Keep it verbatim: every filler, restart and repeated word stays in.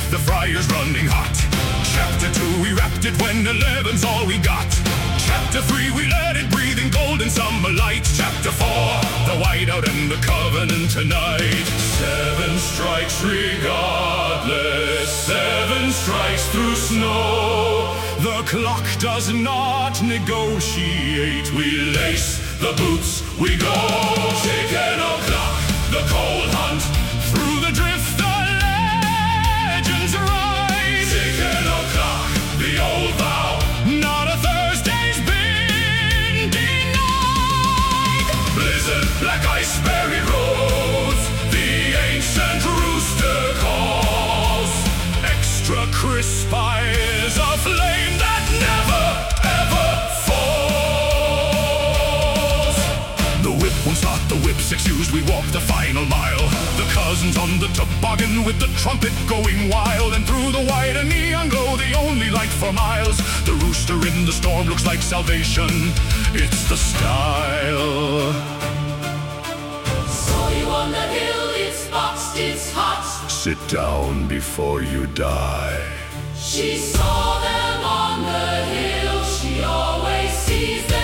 the fryer's running hot. Chapter two, we wrapped it when eleven's all we got. Chapter three, we let it breathe in golden summer light. Chapter four, the whiteout and the covenant tonight. Seven strikes regardless, seven strikes through snow. The clock does not negotiate. We lace the boots, we go. Chicken o'clock, the cold hunt. Through the drift, the legends rise. Chicken o'clock, the old vow. Not a Thursday's been denied. Blizzard, black iceberry roads. The ancient rooster calls. Extra crisp eyes, a flame that never, ever falls. The whip won't start, the whip six used, we walk the final mile. The cousins on the toboggan with the trumpet going wild. And through the white and neon glow, the only light for miles. The rooster in the storm looks like salvation. It's the style. Saw you on the hill, it's boxed, it's hot. Sit down before you die. She saw them on the hill, she always sees them.